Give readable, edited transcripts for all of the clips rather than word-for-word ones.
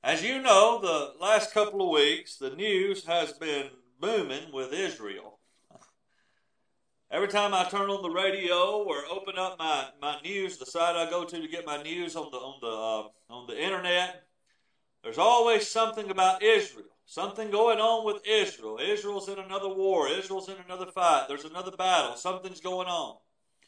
As you know, the last couple of weeks, the news has been booming with Israel. Every time I turn on the radio or open up my news, the site I go to get my news on the internet, there's always something about Israel. Something going on with Israel. Israel's in another war. Israel's in another fight. There's another battle. Something's going on.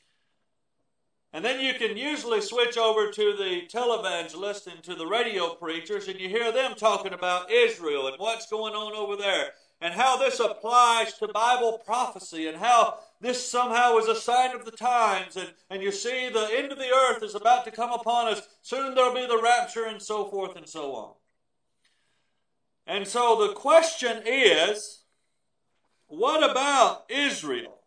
And then you can usually switch over to the televangelists and to the radio preachers, and you hear them talking about Israel and what's going on over there, and how this applies to Bible prophecy, and how this somehow is a sign of the times, and you see the end of the earth is about to come upon us. Soon there'll be the rapture, and so forth and so on. And so the question is, what about Israel?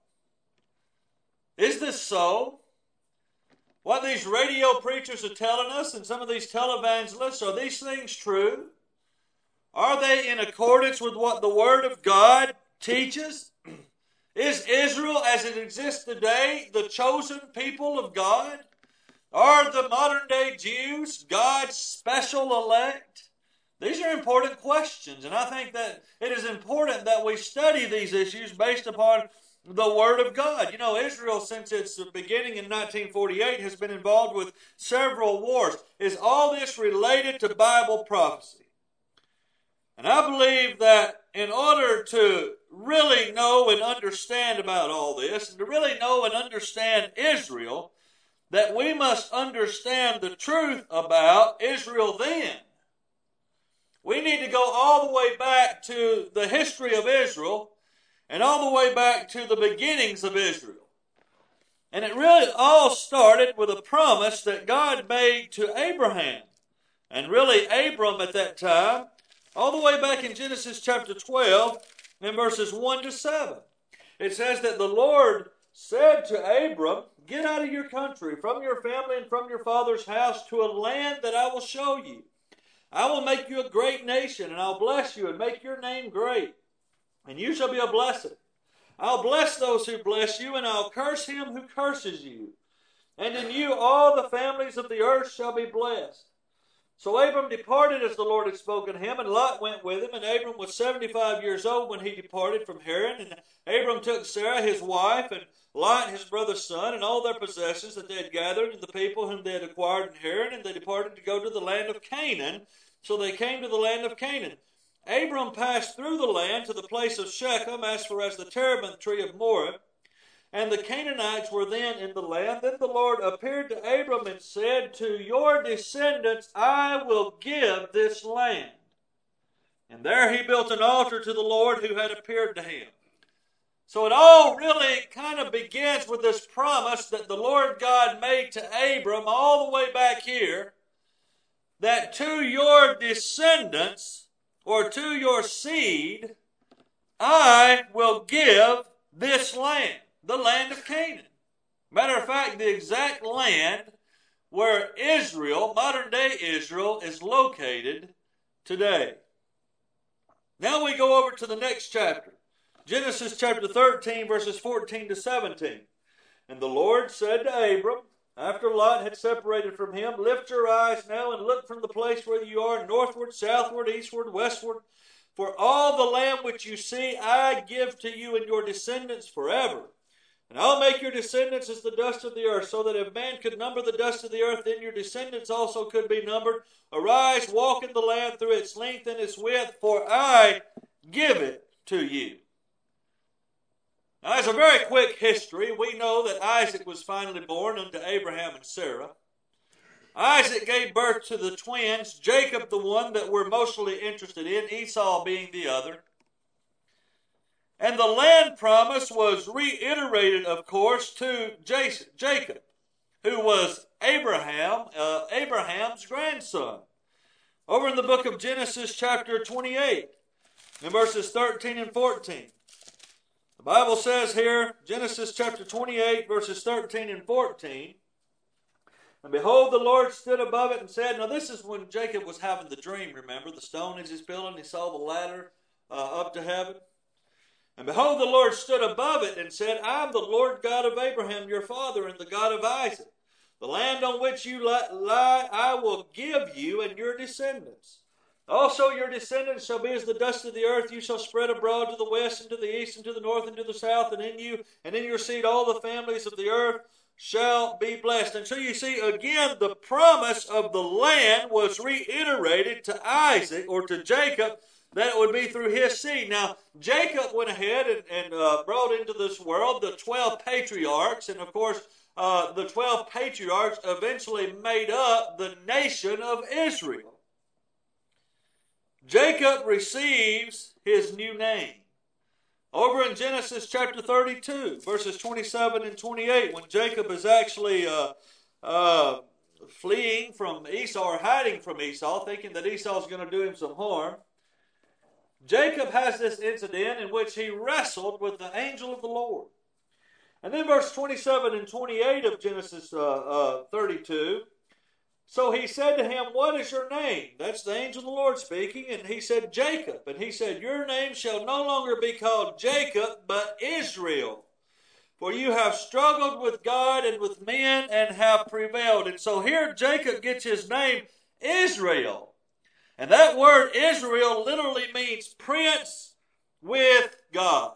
Is this so? What these radio preachers are telling us and some of these televangelists, are these things true? Are they in accordance with what the Word of God teaches? Is Israel as it exists today the chosen people of God? Are the modern day Jews God's special elect? These are important questions, and I think that it is important that we study these issues based upon the Word of God. You know, Israel, since its beginning in 1948, has been involved with several wars. Is all this related to Bible prophecy? And I believe that in order to really know and understand about all this, and to really know and understand Israel, that we must understand the truth about Israel then. We need to go all the way back to the history of Israel and all the way back to the beginnings of Israel. And it really all started with a promise that God made to Abraham. And really Abram at that time, all the way back in Genesis chapter 12 and verses 1 to 7. It says that the Lord said to Abram, "Get out of your country, from your family and from your father's house, to a land that I will show you. I will make you a great nation, and I'll bless you and make your name great. And you shall be a blessing. I'll bless those who bless you, and I'll curse him who curses you. And in you all the families of the earth shall be blessed." So Abram departed as the Lord had spoken to him, and Lot went with him. And Abram was 75 years old when he departed from Haran. And Abram took Sarah his wife, and Lot his brother's son, and all their possessions that they had gathered, and the people whom they had acquired in Haran, and they departed to go to the land of Canaan. So they came to the land of Canaan. Abram passed through the land to the place of Shechem, as far as the terebinth tree of Moreh. And the Canaanites were then in the land. Then the Lord appeared to Abram and said, "To your descendants I will give this land." And there he built an altar to the Lord who had appeared to him. So it all really kind of begins with this promise that the Lord God made to Abram all the way back here, that to your descendants, or to your seed, I will give this land, the land of Canaan. Matter of fact, the exact land where Israel, modern day Israel, is located today. Now we go over to the next chapter. Genesis chapter 13, verses 14 to 17. And the Lord said to Abram, after Lot had separated from him, "Lift your eyes now and look from the place where you are, northward, southward, eastward, westward. For all the land which you see I give to you and your descendants forever. And I'll make your descendants as the dust of the earth, so that if man could number the dust of the earth, then your descendants also could be numbered. Arise, walk in the land through its length and its width, for I give it to you." Now, as a very quick history, we know that Isaac was finally born unto Abraham and Sarah. Isaac gave birth to the twins, Jacob the one that we're mostly interested in, Esau being the other. And the land promise was reiterated, of course, to Jacob, who was Abraham's grandson. Over in the book of Genesis chapter 28, in verses 13 and 14. The Bible says here, Genesis chapter 28, verses 13 and 14, "And behold, the Lord stood above it and said," now this is when Jacob was having the dream, remember, the stone is his pillow, and he saw the ladder up to heaven. "And behold, the Lord stood above it and said, I am the Lord God of Abraham your father, and the God of Isaac. The land on which you lie I will give you and your descendants. Also your descendants shall be as the dust of the earth. You shall spread abroad to the west and to the east and to the north and to the south. And in you and in your seed all the families of the earth shall be blessed. And so you see, again, the promise of the land was reiterated to Isaac or to Jacob, that it would be through his seed. Now, Jacob went ahead and brought into this world the 12 patriarchs. And of course, the 12 patriarchs eventually made up the nation of Israel. Jacob receives his new name. Over in Genesis chapter 32, verses 27 and 28, when Jacob is actually fleeing from Esau or hiding from Esau, thinking that Esau is going to do him some harm, Jacob has this incident in which he wrestled with the angel of the Lord. And then verse 27 and 28 of Genesis 32, so he said to him, what is your name? That's the angel of the Lord speaking. And he said, Jacob. And he said, your name shall no longer be called Jacob, but Israel. For you have struggled with God and with men and have prevailed. And so here Jacob gets his name Israel. And that word Israel literally means prince with God.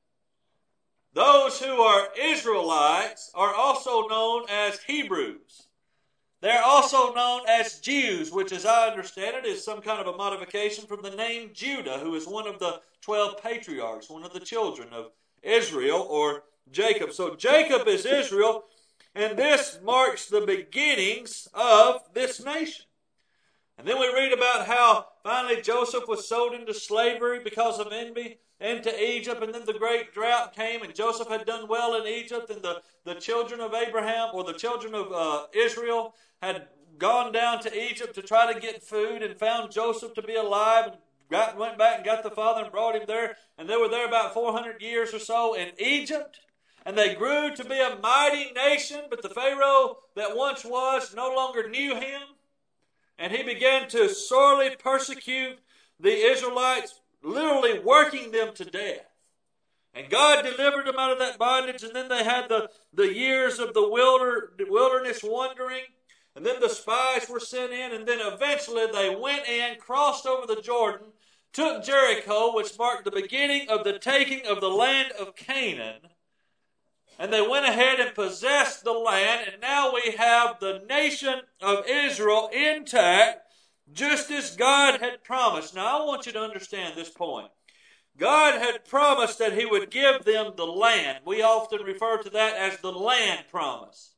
Those who are Israelites are also known as Hebrews. They're also known as Jews, which as I understand it is some kind of a modification from the name Judah, who is one of the 12 patriarchs, one of the children of Israel or Jacob. So Jacob is Israel, and this marks the beginnings of this nation. And then we read about how finally Joseph was sold into slavery because of envy into Egypt, and then the great drought came, and Joseph had done well in Egypt, and the children of Abraham, or the children of Israel, had gone down to Egypt to try to get food and found Joseph to be alive, and went back and got the father and brought him there, and they were there about 400 years or so in Egypt, and they grew to be a mighty nation, but the Pharaoh that once was no longer knew him, and he began to sorely persecute the Israelites, literally working them to death. And God delivered them out of that bondage, and then they had the years of the wilderness wandering, and then the spies were sent in, and then eventually they went in, crossed over the Jordan, took Jericho, which marked the beginning of the taking of the land of Canaan, and they went ahead and possessed the land, and now we have the nation of Israel intact, just as God had promised. Now I want you to understand this point. God had promised that He would give them the land. We often refer to that as the land promise.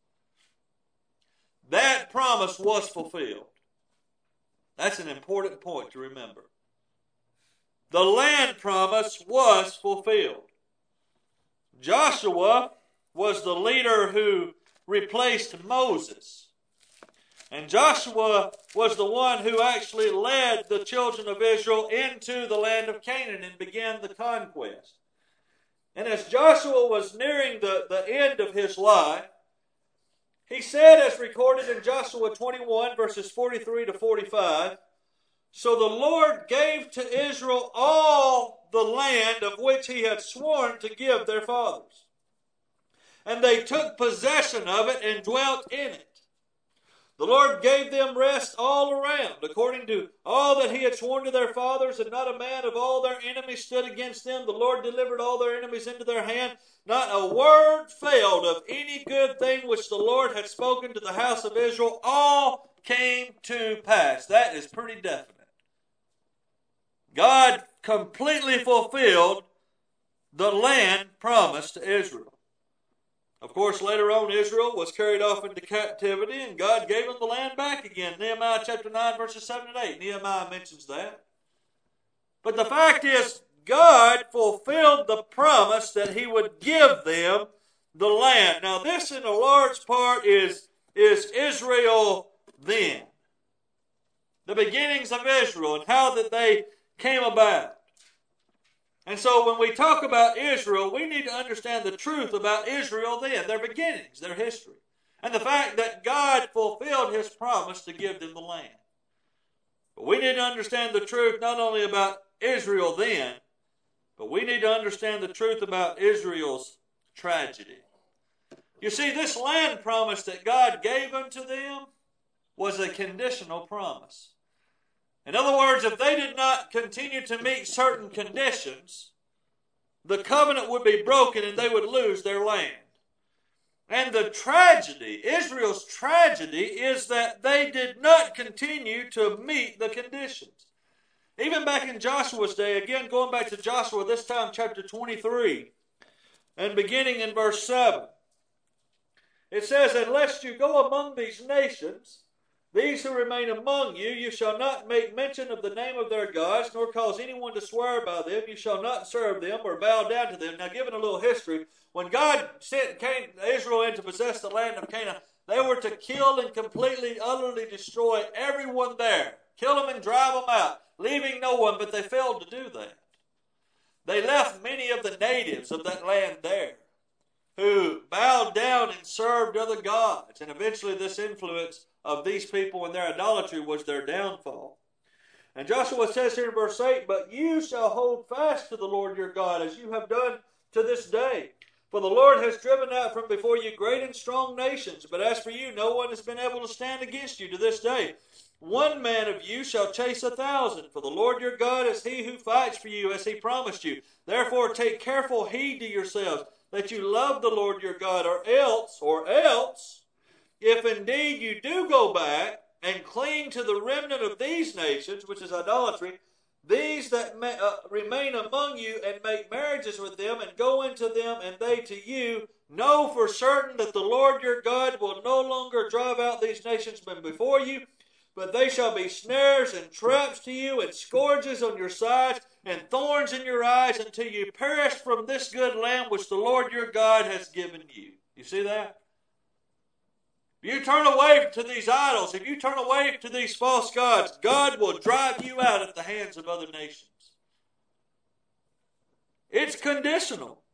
That promise was fulfilled. That's an important point to remember. The land promise was fulfilled. Joshua was the leader who replaced Moses. And Joshua was the one who actually led the children of Israel into the land of Canaan and began the conquest. And as Joshua was nearing the end of his life, he said, as recorded in Joshua 21, verses 43 to 45, so the Lord gave to Israel all the land of which He had sworn to give their fathers. And they took possession of it and dwelt in it. The Lord gave them rest all around, according to all that He had sworn to their fathers, and not a man of all their enemies stood against them. The Lord delivered all their enemies into their hand. Not a word failed of any good thing which the Lord had spoken to the house of Israel. All came to pass. That is pretty definite. God completely fulfilled the land promised to Israel. Of course, later on, Israel was carried off into captivity, and God gave them the land back again. Nehemiah chapter 9, verses 7 and 8. Nehemiah mentions that. But the fact is, God fulfilled the promise that He would give them the land. Now, this in a large part is Israel then. The beginnings of Israel and how that they came about. And so when we talk about Israel, we need to understand the truth about Israel then, their beginnings, their history, and the fact that God fulfilled His promise to give them the land. But we need to understand the truth not only about Israel then, but we need to understand the truth about Israel's tragedy. You see, this land promise that God gave unto them was a conditional promise. In other words, if they did not continue to meet certain conditions, the covenant would be broken and they would lose their land. And the tragedy, Israel's tragedy, is that they did not continue to meet the conditions. Even back in Joshua's day, again going back to Joshua, this time chapter 23, and beginning in verse 7, it says, "And lest you go among these nations, these who remain among you, you shall not make mention of the name of their gods, nor cause anyone to swear by them. You shall not serve them or bow down to them." Now, given a little history, when God sent Israel in to possess the land of Canaan, they were to kill and completely, utterly destroy everyone there. Kill them and drive them out, leaving no one, but they failed to do that. They left many of the natives of that land there, who bowed down and served other gods, and eventually this influence of these people and their idolatry was their downfall. And Joshua says here in verse 8, "But you shall hold fast to the Lord your God, as you have done to this day. For the Lord has driven out from before you great and strong nations. But as for you, no one has been able to stand against you to this day. One man of you shall chase 1,000. For the Lord your God is he who fights for you, as he promised you. Therefore take careful heed to yourselves, that you love the Lord your God, or else, if indeed you do go back and cling to the remnant of these nations," which is idolatry, "these that remain among you, and make marriages with them, and go into them, and they to you, know for certain that the Lord your God will no longer drive out these nations from before you, but they shall be snares and traps to you, and scourges on your sides, and thorns in your eyes, until you perish from this good land which the Lord your God has given you." You see that? If you turn away to these idols, if you turn away to these false gods, God will drive you out at the hands of other nations. It's conditional.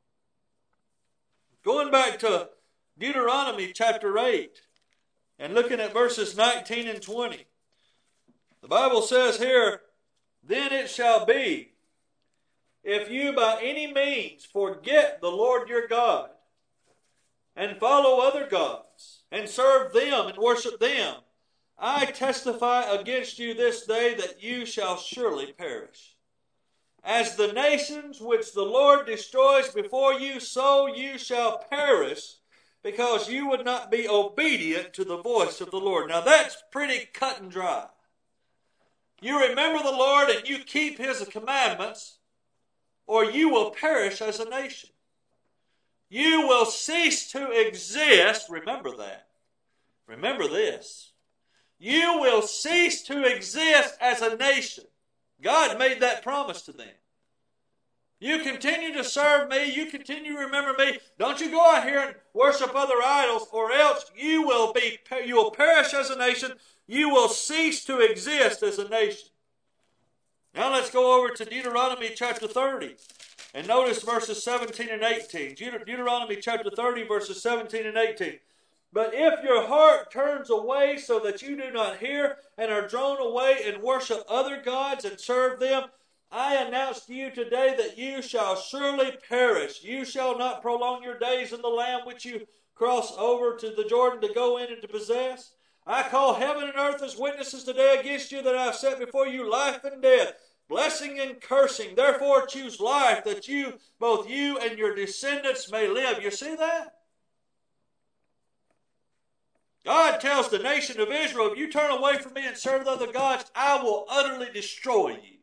Going back to Deuteronomy chapter 8 and looking at verses 19 and 20. The Bible says here, "Then it shall be, if you by any means forget the Lord your God, and follow other gods, and serve them and worship them, I testify against you this day that you shall surely perish. As the nations which the Lord destroys before you, so you shall perish, because you would not be obedient to the voice of the Lord." Now that's pretty cut and dry. You remember the Lord and you keep His commandments, or you will perish as a nation. You will cease to exist. Remember that. Remember this. You will cease to exist as a nation. God made that promise to them. You continue to serve me. You continue to remember me. Don't you go out here and worship other idols, or else you will perish as a nation. You will cease to exist as a nation. Now let's go over to Deuteronomy chapter 30. And notice verses 17 and 18. Deuteronomy chapter 30, verses 17 and 18. "But if your heart turns away so that you do not hear, and are drawn away and worship other gods and serve them, I announce to you today that you shall surely perish. You shall not prolong your days in the land which you cross over to the Jordan to go in and to possess. I call heaven and earth as witnesses today against you, that I have set before you life and death, blessing and cursing. Therefore choose life, that both you and your descendants may live." You see that? God tells the nation of Israel, if you turn away from me and serve other gods, I will utterly destroy you.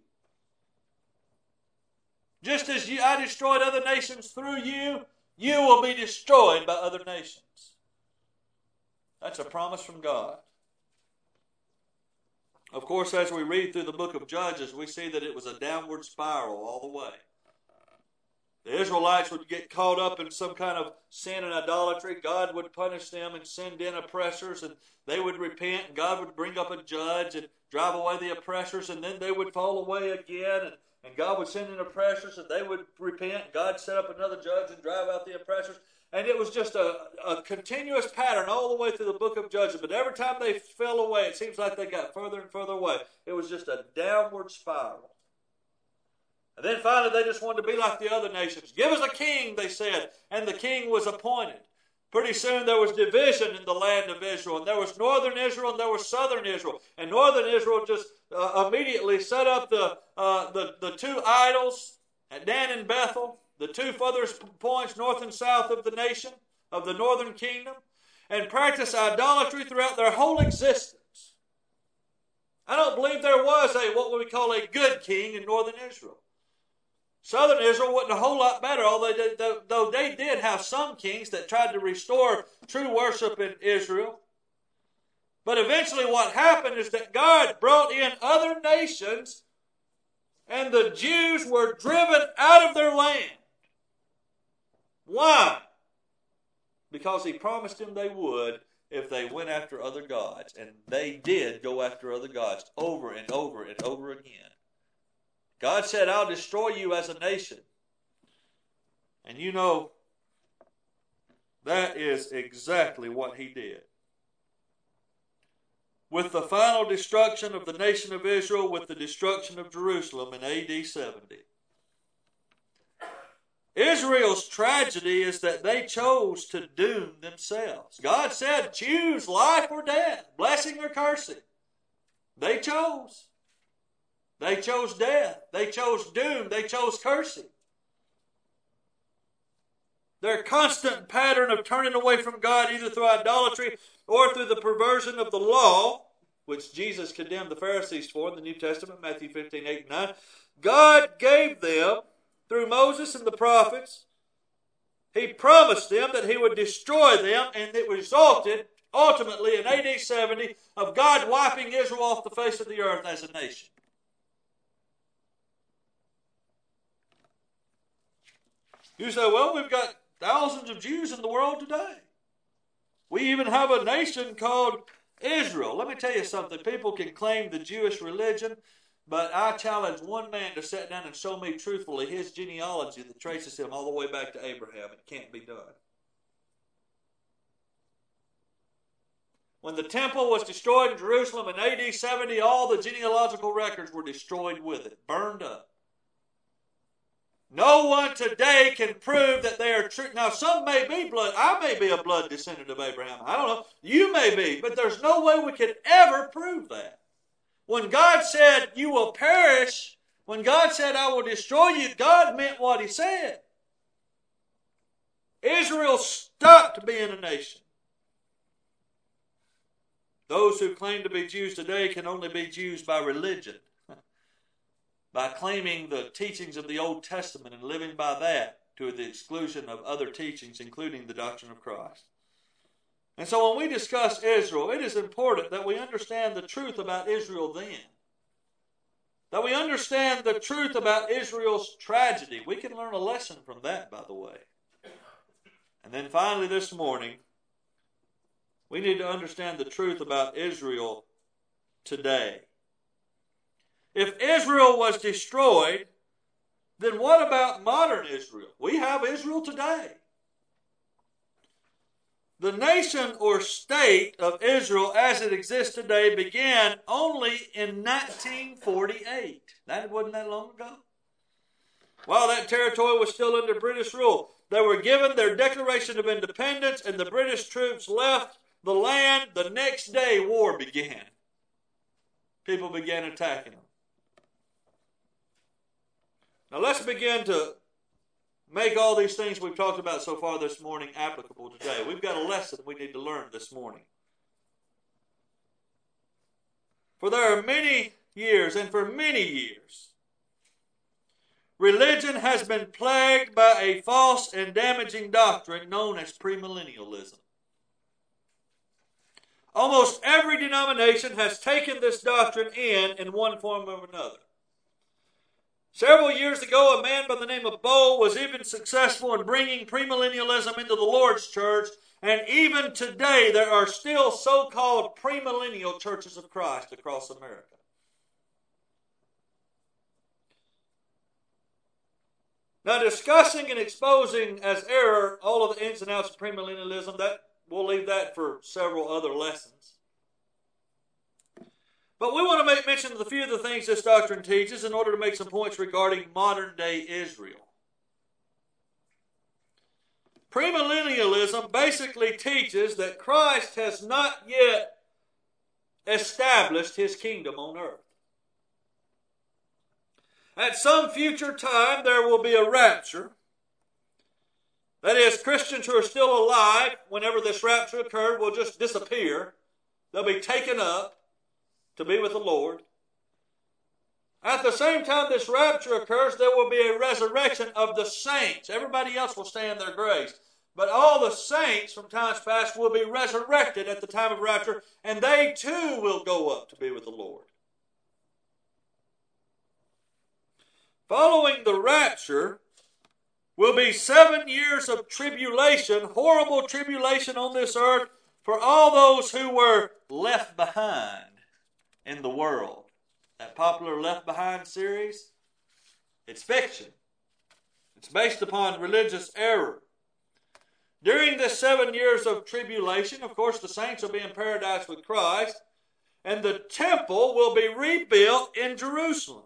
Just as I destroyed other nations through you, you will be destroyed by other nations. That's a promise from God. Of course, as we read through the book of Judges, we see that it was a downward spiral all the way. The Israelites would get caught up in some kind of sin and idolatry. God would punish them and send in oppressors, and they would repent, and God would bring up a judge and drive away the oppressors, and then they would fall away again, and God would send in oppressors, and they would repent, and God set up another judge and drive out the oppressors. And it was just a continuous pattern all the way through the book of Judges. But every time they fell away, it seems like they got further and further away. It was just a downward spiral. And then finally they just wanted to be like the other nations. Give us a king, they said. And the king was appointed. Pretty soon there was division in the land of Israel. And there was northern Israel and there was southern Israel. And northern Israel just immediately set up the two idols at Dan and Bethel, the two furthest points north and south of the nation, of the northern kingdom, and practiced idolatry throughout their whole existence. I don't believe there was what we call a good king in northern Israel. Southern Israel wasn't a whole lot better, though they did have some kings that tried to restore true worship in Israel. But eventually what happened is that God brought in other nations and the Jews were driven out of their land. Why? Because He promised them they would if they went after other gods. And they did go after other gods over and over and over again. God said, I'll destroy you as a nation. And you know, that is exactly what He did. With the final destruction of the nation of Israel, with the destruction of Jerusalem in AD 70. Israel's tragedy is that they chose to doom themselves. God said, choose life or death, blessing or cursing. They chose. They chose death. They chose doom. They chose cursing. Their constant pattern of turning away from God, either through idolatry or through the perversion of the law, which Jesus condemned the Pharisees for in the New Testament, Matthew 15, 8, and 9. God gave them, through Moses and the prophets, He promised them that He would destroy them, and it resulted, ultimately, in AD 70, of God wiping Israel off the face of the earth as a nation. You say, well, we've got thousands of Jews in the world today. We even have a nation called Israel. Let me tell you something. People can claim the Jewish religion, but I challenge one man to sit down and show me truthfully his genealogy that traces him all the way back to Abraham. It can't be done. When the temple was destroyed in Jerusalem in AD 70, all the genealogical records were destroyed with it, burned up. No one today can prove that they are true. Now, some may be blood. I may be a blood descendant of Abraham. I don't know. You may be. But there's no way we could ever prove that. When God said, you will perish, when God said, I will destroy you, God meant what He said. Israel stopped being a nation. Those who claim to be Jews today can only be Jews by religion. By claiming the teachings of the Old Testament and living by that to the exclusion of other teachings, including the doctrine of Christ. And so when we discuss Israel, it is important that we understand the truth about Israel then. That we understand the truth about Israel's tragedy. We can learn a lesson from that, by the way. And then finally this morning, we need to understand the truth about Israel today. If Israel was destroyed, then what about modern Israel? We have Israel today. The nation or state of Israel as it exists today began only in 1948. That wasn't that long ago. While that territory was still under British rule, they were given their Declaration of Independence and the British troops left the land. The next day war began. People began attacking them. Now let's begin to make all these things we've talked about so far this morning applicable today. We've got a lesson we need to learn this morning. For there are many years, and for many years, religion has been plagued by a false and damaging doctrine known as premillennialism. Almost every denomination has taken this doctrine in one form or another. Several years ago, a man by the name of Bo was even successful in bringing premillennialism into the Lord's church, and even today there are still so-called premillennial churches of Christ across America. Now, discussing and exposing as error all of the ins and outs of premillennialism, we'll leave that for several other lessons. But we want to make mention of a few of the things this doctrine teaches in order to make some points regarding modern-day Israel. Premillennialism basically teaches that Christ has not yet established his kingdom on earth. At some future time, there will be a rapture. That is, Christians who are still alive, whenever this rapture occurred, will just disappear. They'll be taken up to be with the Lord. At the same time this rapture occurs, there will be a resurrection of the saints. Everybody else will stay in their graves. But all the saints from times past will be resurrected at the time of rapture, and they too will go up to be with the Lord. Following the rapture will be 7 years of tribulation, horrible tribulation on this earth for all those who were left behind in the world. That popular Left Behind series, it's fiction. It's based upon religious error. During this 7 years of tribulation, of course, the saints will be in paradise with Christ, and the temple will be rebuilt in Jerusalem.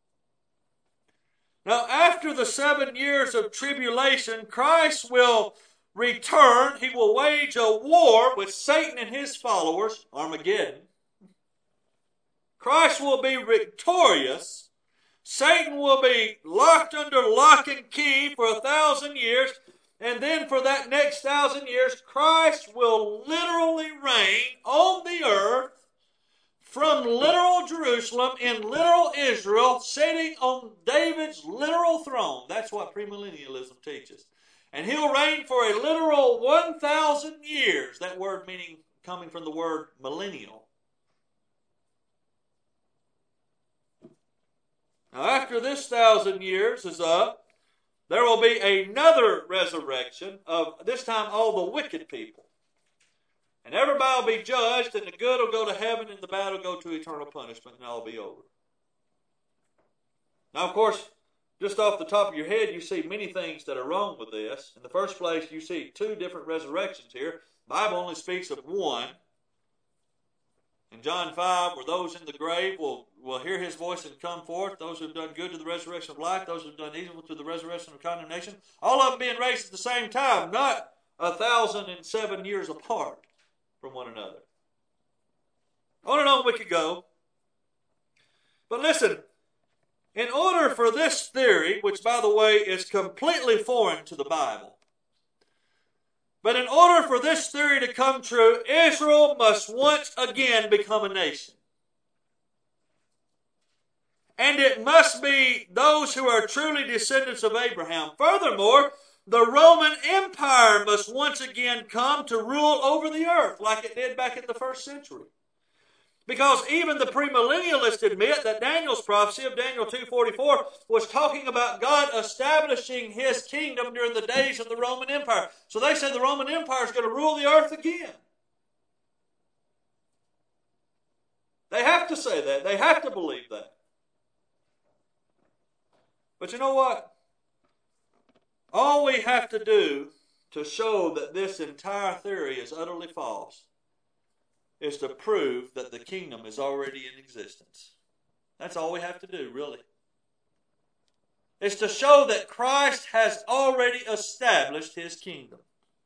Now, after the 7 years of tribulation, Christ will return. He will wage a war with Satan and his followers, Armageddon. Christ will be victorious. Satan will be locked under lock and key for 1,000 years. And then for that next 1,000 years, Christ will literally reign on the earth from literal Jerusalem in literal Israel, sitting on David's literal throne. That's what premillennialism teaches. And he'll reign for a literal 1,000 years. That word meaning coming from the word millennial. Now, after this 1,000 years is up, there will be another resurrection of, this time, all the wicked people. And everybody will be judged, and the good will go to heaven, and the bad will go to eternal punishment, and all will be over. Now, of course, just off the top of your head, you see many things that are wrong with this. In the first place, you see 2 different resurrections here. The Bible only speaks of one. In John 5, where those in the grave will hear his voice and come forth, those who have done good to the resurrection of life, those who have done evil to the resurrection of condemnation, all of them being raised at the same time, not 1,007 years apart from one another. On and on we could go. But listen, in order for this theory, which by the way is completely foreign to the Bible, but in order for this theory to come true, Israel must once again become a nation. And it must be those who are truly descendants of Abraham. Furthermore, the Roman Empire must once again come to rule over the earth like it did back in the first century. Because even the premillennialists admit that Daniel's prophecy of Daniel 2:44 was talking about God establishing his kingdom during the days of the Roman Empire. So they said the Roman Empire is going to rule the earth again. They have to say that. They have to believe that. But you know what? All we have to do to show that this entire theory is utterly false is to prove that the kingdom is already in existence. That's all we have to do, really. It's to show that Christ has already established his kingdom.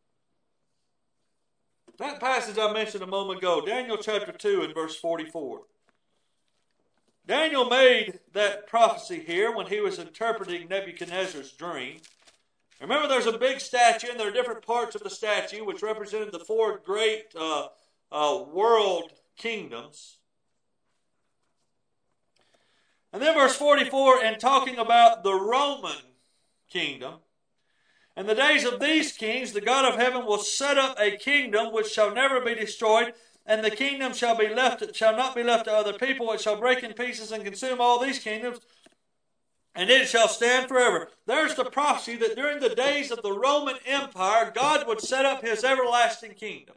That passage I mentioned a moment ago, Daniel chapter 2 and verse 44. Daniel made that prophecy here when he was interpreting Nebuchadnezzar's dream. Remember, there's a big statue, and there are different parts of the statue which represented the 4 great world kingdoms. And then verse 44, and talking about the Roman kingdom. In the days of these kings, the God of heaven will set up a kingdom which shall never be destroyed, and the kingdom shall not be left to other people. It shall break in pieces and consume all these kingdoms, and it shall stand forever. There's the prophecy that during the days of the Roman Empire, God would set up his everlasting kingdom.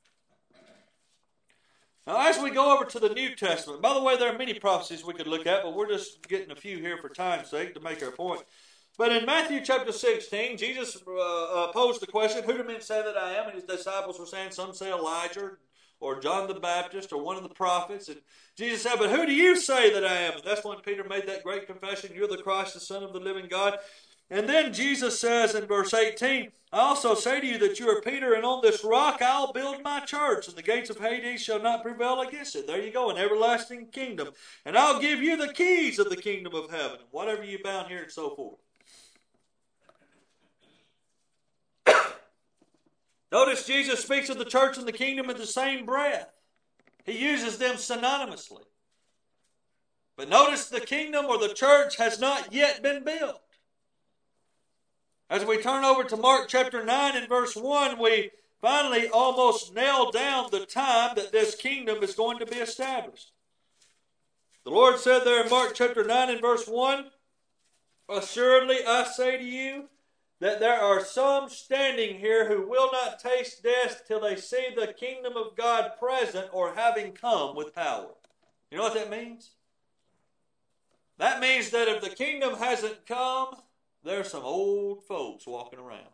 Now, as we go over to the New Testament, by the way, there are many prophecies we could look at, but we're just getting a few here for time's sake to make our point. But in Matthew chapter 16, Jesus posed the question, who do men say that I am? And his disciples were saying, some say Elijah, or John the Baptist, or one of the prophets. And Jesus said, but who do you say that I am? And that's when Peter made that great confession, you're the Christ, the Son of the living God. And then Jesus says in verse 18, I also say to you that you are Peter, and on this rock I'll build my church, and the gates of Hades shall not prevail against it. There you go, an everlasting kingdom. And I'll give you the keys of the kingdom of heaven, whatever you bound here and so forth. Notice Jesus speaks of the church and the kingdom in the same breath. He uses them synonymously. But notice the kingdom or the church has not yet been built. As we turn over to Mark chapter 9 and verse 1, we finally almost nail down the time that this kingdom is going to be established. The Lord said there in Mark chapter 9 and verse 1, assuredly I say to you that there are some standing here who will not taste death till they see the kingdom of God present or having come with power. You know what that means? That means that if the kingdom hasn't come, there's some old folks walking around.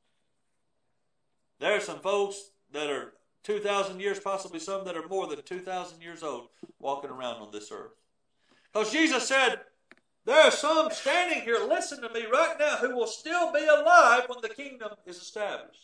There are some folks that are 2,000 years, possibly some that are more than 2,000 years old, walking around on this earth. Because Jesus said, there are some standing here, listen to me right now, who will still be alive when the kingdom is established.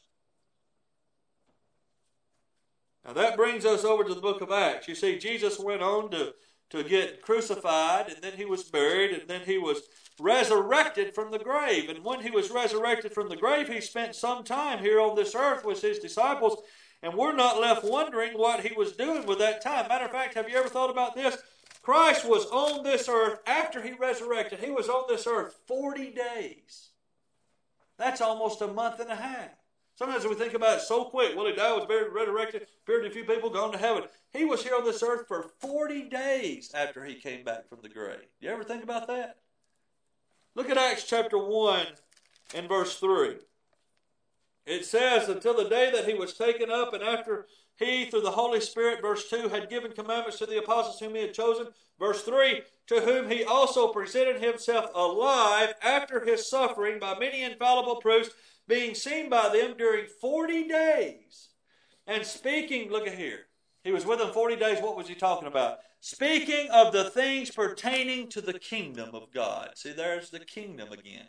Now that brings us over to the book of Acts. You see, Jesus went on to get crucified, and then he was buried, and then he was resurrected from the grave. And when he was resurrected from the grave, he spent some time here on this earth with his disciples, and we're not left wondering what he was doing with that time. Matter of fact, have you ever thought about this? Christ was on this earth after he resurrected. He was on this earth 40 days. That's almost a month and a half. Sometimes we think about it so quick. Well, he died, was buried, resurrected, appeared to a few people, gone to heaven. He was here on this earth for 40 days after he came back from the grave. You ever think about that? Look at Acts chapter 1 and verse 3. It says, until the day that he was taken up, and after he, through the Holy Spirit, verse 2, had given commandments to the apostles whom he had chosen. Verse 3, to whom he also presented himself alive after his suffering by many infallible proofs, being seen by them during 40 days. And speaking, look at here. He was with them 40 days. What was he talking about? Speaking of the things pertaining to the kingdom of God. See, there's the kingdom again.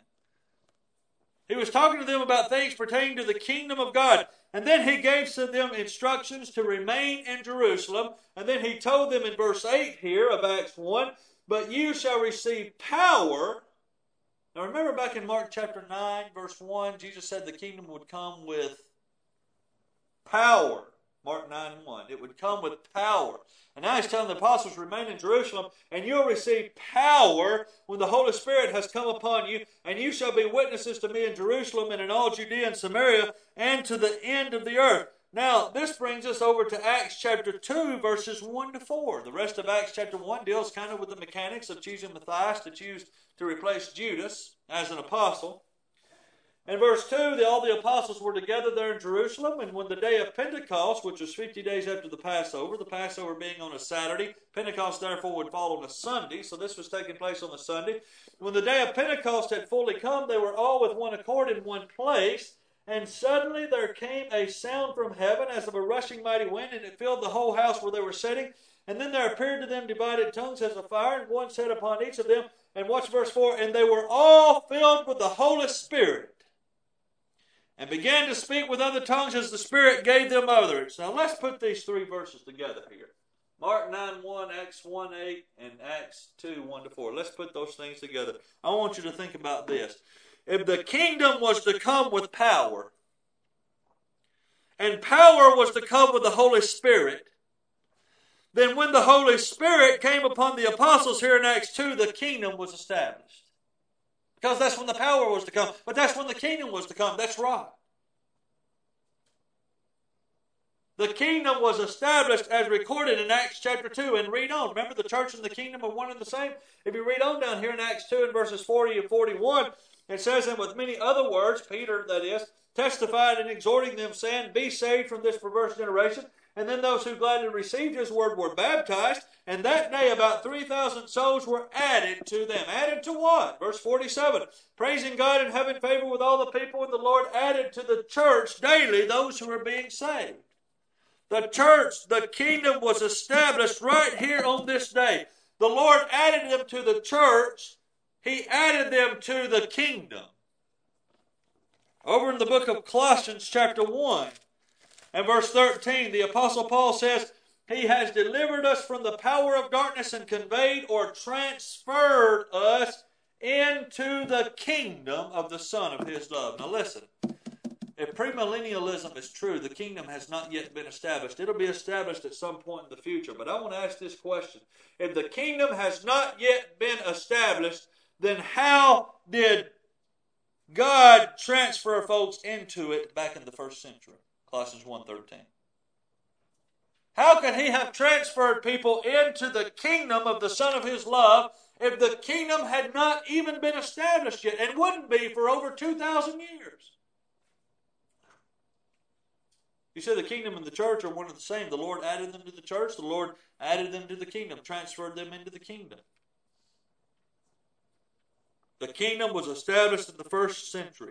He was talking to them about things pertaining to the kingdom of God. And then he gave to them instructions to remain in Jerusalem. And then he told them in verse 8 here of Acts 1, but you shall receive power. Now remember back in Mark chapter 9, verse 1, Jesus said the kingdom would come with power. Mark 9:1. It would come with power. And now he's telling the apostles, remain in Jerusalem, and you'll receive power when the Holy Spirit has come upon you, and you shall be witnesses to me in Jerusalem and in all Judea and Samaria and to the end of the earth. Now, this brings us over to Acts chapter 2, verses 1 to 4. The rest of Acts chapter 1 deals kind of with the mechanics of choosing Matthias to choose to replace Judas as an apostle. In verse 2, all the apostles were together there in Jerusalem, and when the day of Pentecost, which was 50 days after the Passover being on a Saturday, Pentecost therefore would fall on a Sunday, so this was taking place on a Sunday. When the day of Pentecost had fully come, they were all with one accord in one place, and suddenly there came a sound from heaven as of a rushing mighty wind, and it filled the whole house where they were sitting. And then there appeared to them divided tongues as of fire, and one sat upon each of them. And watch verse 4, and they were all filled with the Holy Spirit, and began to speak with other tongues as the Spirit gave them utterance. Now let's put these three verses together here. Mark 9:1, Acts 1:8, and Acts 2:1 to 4. Let's put those things together. I want you to think about this. If the kingdom was to come with power, and power was to come with the Holy Spirit, then when the Holy Spirit came upon the apostles here in Acts 2, the kingdom was established. Because that's when the power was to come. But that's when the kingdom was to come. That's right. The kingdom was established as recorded in Acts chapter 2. And read on. Remember, the church and the kingdom are one and the same. If you read on down here in Acts 2 and verses 40 and 41, it says, and with many other words, Peter, that is, testified and exhorting them, saying, be saved from this perverse generation. And then those who gladly received his word were baptized. And that day about 3,000 souls were added to them. Added to what? Verse 47. Praising God and having favor with all the people. And the Lord added to the church daily those who were being saved. The church, the kingdom was established right here on this day. The Lord added them to the church. He added them to the kingdom. Over in the book of Colossians chapter 1 and verse 13, the Apostle Paul says, He has delivered us from the power of darkness and conveyed or transferred us into the kingdom of the Son of His love. Now listen, if premillennialism is true, the kingdom has not yet been established. It'll be established at some point in the future. But I want to ask this question. If the kingdom has not yet been established, then how did God transfer folks into it back in the first century? Colossians 1:13. How could He have transferred people into the kingdom of the Son of His love if the kingdom had not even been established yet and wouldn't be for over 2,000 years? You said the kingdom and the church are one and the same. The Lord added them to the church. The Lord added them to the kingdom, transferred them into the kingdom. The kingdom was established in the first century.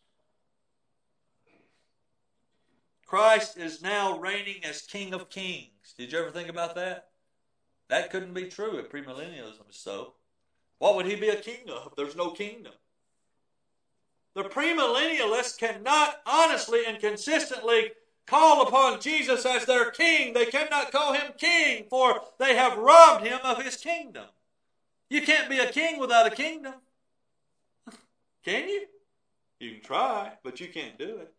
Christ is now reigning as King of Kings. Did you ever think about that? That couldn't be true if premillennialism is so. What would He be a king of? There's no kingdom. The premillennialists cannot honestly and consistently call upon Jesus as their king. They cannot call Him king, for they have robbed Him of His kingdom. You can't be a king without a kingdom. Can you? You can try, but you can't do it.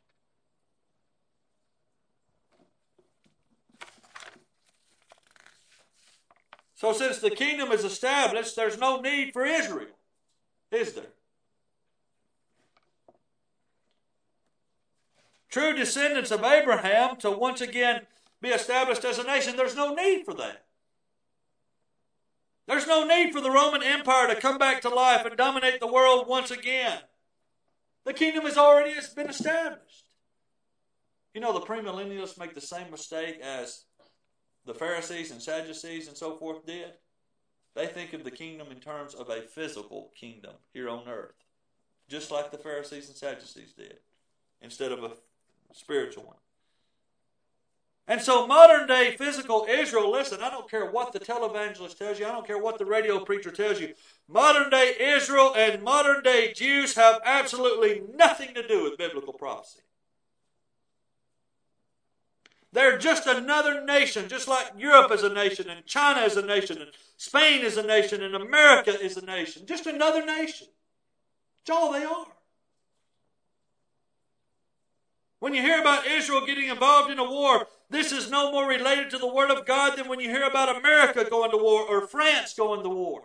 So since the kingdom is established, there's no need for Israel, is there? True descendants of Abraham to once again be established as a nation, there's no need for that. There's no need for the Roman Empire to come back to life and dominate the world once again. The kingdom has already been established. You know, the premillennialists make the same mistake as the Pharisees and Sadducees and so forth did. They think of the kingdom in terms of a physical kingdom here on earth, just like the Pharisees and Sadducees did, instead of a spiritual one. And so modern day physical Israel, listen, I don't care what the televangelist tells you, I don't care what the radio preacher tells you, modern day Israel and modern day Jews have absolutely nothing to do with biblical prophecy. They're just another nation, just like Europe is a nation, and China is a nation, and Spain is a nation, and America is a nation. Just another nation. That's all they are. When you hear about Israel getting involved in a war, this is no more related to the Word of God than when you hear about America going to war or France going to war.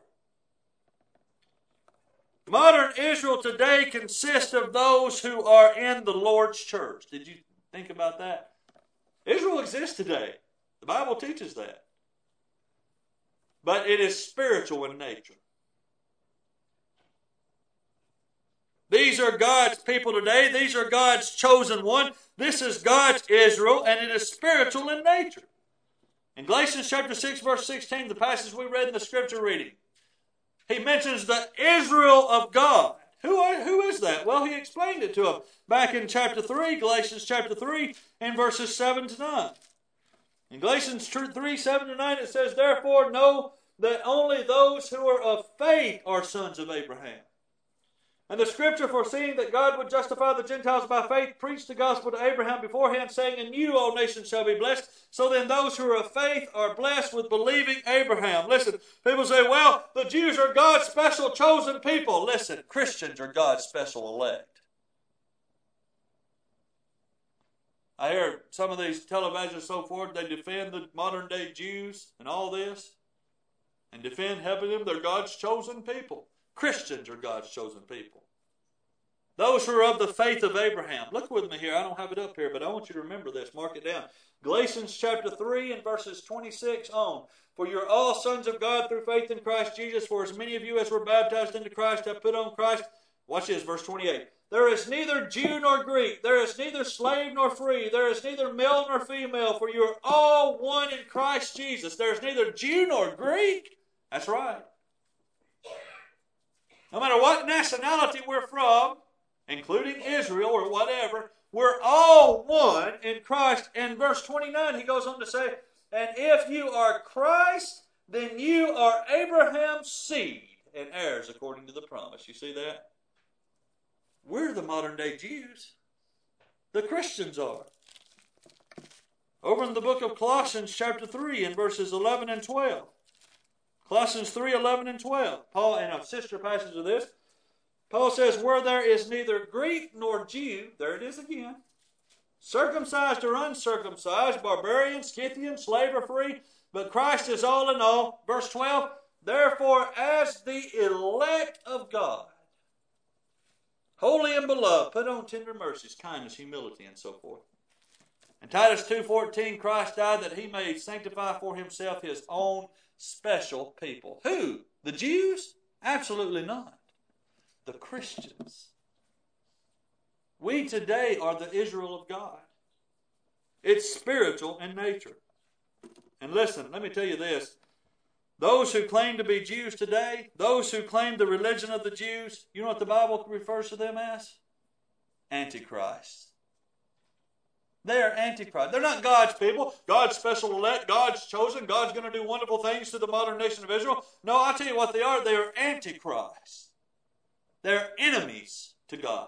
Modern Israel today consists of those who are in the Lord's church. Did you think about that? Israel exists today. The Bible teaches that. But it is spiritual in nature. These are God's people today. These are God's chosen one. This is God's Israel, and it is spiritual in nature. In Galatians chapter 6, verse 16, the passage we read in the scripture reading, he mentions the Israel of God. Who is that? Well, he explained it to him back in chapter 3, Galatians chapter 3, and verses 7 to 9. In Galatians 3, 7 to 9, it says, Therefore know that only those who are of faith are sons of Abraham. And the scripture, foreseeing that God would justify the Gentiles by faith, preached the gospel to Abraham beforehand, saying, In you all nations shall be blessed. So then those who are of faith are blessed with believing Abraham. Listen, people say, well, the Jews are God's special chosen people. Listen, Christians are God's special elect. I hear some of these televangelists and so forth, they defend the modern day Jews and all this, and defend helping them. They're God's chosen people. Christians are God's chosen people. Those who are of the faith of Abraham. Look with me here. I don't have it up here, but I want you to remember this. Mark it down. Galatians chapter 3 and verses 26 on. For you are all sons of God through faith in Christ Jesus. For as many of you as were baptized into Christ have put on Christ. Watch this, verse 28. There is neither Jew nor Greek. There is neither slave nor free. There is neither male nor female. For you are all one in Christ Jesus. There is neither Jew nor Greek. That's right. No matter what nationality we're from, including Israel or whatever, we're all one in Christ. In verse 29, he goes on to say, And if you are Christ, then you are Abraham's seed and heirs according to the promise. You see that? We're the modern day Jews. The Christians are. Over in the book of Colossians chapter 3 in verses 11 and 12. Colossians 3, 11 and 12. Paul, in a sister passage of this, Paul says, where there is neither Greek nor Jew, there it is again, circumcised or uncircumcised, barbarian, Scythian, slave or free, but Christ is all in all. Verse 12, therefore as the elect of God, holy and beloved, put on tender mercies, kindness, humility, and so forth. In Titus 2:14, Christ died that he may sanctify for himself his own special people. Who? The Jews? Absolutely not. The Christians. We today are the Israel of God. It's spiritual in nature. And listen, let me tell you this. Those who claim to be Jews today, those who claim the religion of the Jews, you know what the Bible refers to them as? Antichrist. They are Antichrist. They're not God's people. God's special elect. God's chosen. God's going to do wonderful things to the modern nation of Israel. No, I'll tell you what they are. They are Antichrist. They're enemies to God.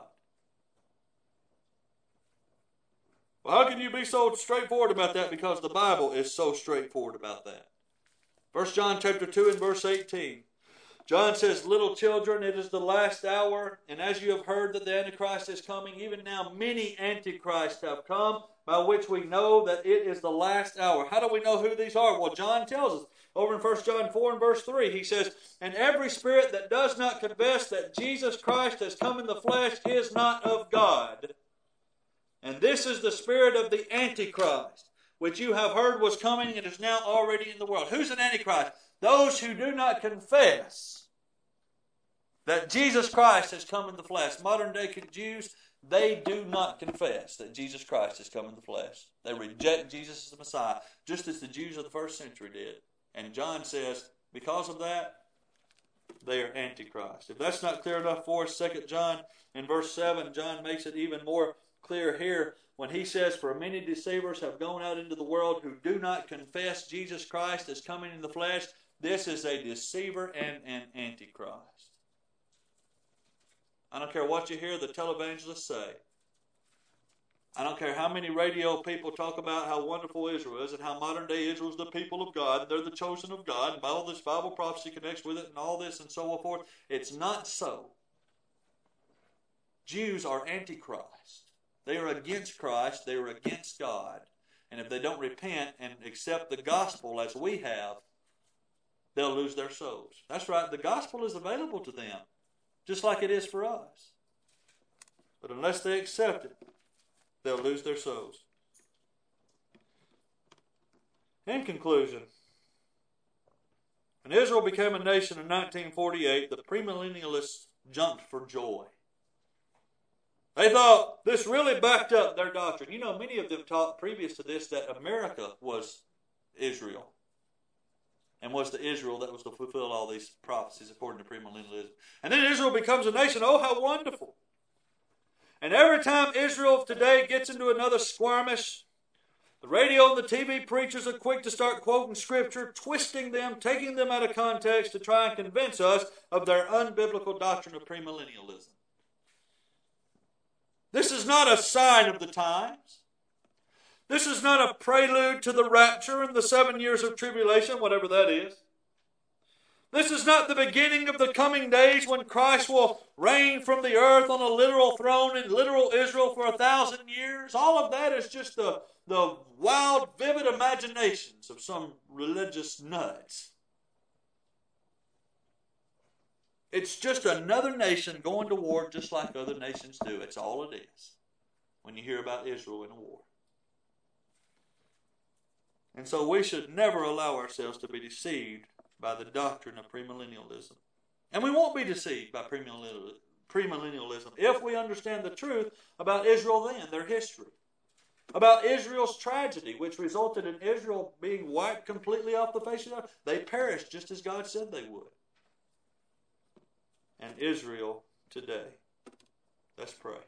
Well, how can you be so straightforward about that? Because the Bible is so straightforward about that. 1 John chapter 2 and verse 18. John says, little children, it is the last hour, and as you have heard that the Antichrist is coming, even now many Antichrists have come, by which we know that it is the last hour. How do we know who these are? Well, John tells us. Over in 1 John 4 and verse 3, he says, and every spirit that does not confess that Jesus Christ has come in the flesh is not of God. And this is the spirit of the Antichrist, which you have heard was coming and is now already in the world. Who's an Antichrist? Those who do not confess that Jesus Christ has come in the flesh. Modern day Jews, they do not confess that Jesus Christ has come in the flesh. They reject Jesus as the Messiah, just as the Jews of the first century did. And John says, because of that, they are Antichrist. If that's not clear enough for us, 2 John in verse 7, John makes it even more clear here when he says, for many deceivers have gone out into the world who do not confess Jesus Christ as coming in the flesh. This is a deceiver and an Antichrist. I don't care what you hear the televangelists say. I don't care how many radio people talk about how wonderful Israel is and how modern day Israel is the people of God and they're the chosen of God and all this Bible prophecy connects with it and all this and so forth. It's not so. Jews are Antichrist. They are against Christ. They are against God. And if they don't repent and accept the gospel as we have, they'll lose their souls. That's right. The gospel is available to them, just like it is for us. But unless they accept it, they'll lose their souls. In conclusion, when Israel became a nation in 1948, the premillennialists jumped for joy. They thought this really backed up their doctrine. You know, many of them taught previous to this that America was Israel and was the Israel that was to fulfill all these prophecies according to premillennialism. And then Israel becomes a nation. Oh, how wonderful. And every time Israel today gets into another skirmish, the radio and the TV preachers are quick to start quoting Scripture, twisting them, taking them out of context to try and convince us of their unbiblical doctrine of premillennialism. This is not a sign of the times. This is not a prelude to the rapture and the 7 years of tribulation, whatever that is. This is not the beginning of the coming days when Christ will reign from the earth on a literal throne in literal Israel for 1,000 years. All of that is just the wild, vivid imaginations of some religious nuts. It's just another nation going to war just like other nations do. It's all it is when you hear about Israel in a war. And so we should never allow ourselves to be deceived by the doctrine of premillennialism. And we won't be deceived by premillennialism if we understand the truth about Israel then, their history. About Israel's tragedy, which resulted in Israel being wiped completely off the face of the earth. They perished just as God said they would. And Israel today. Let's pray.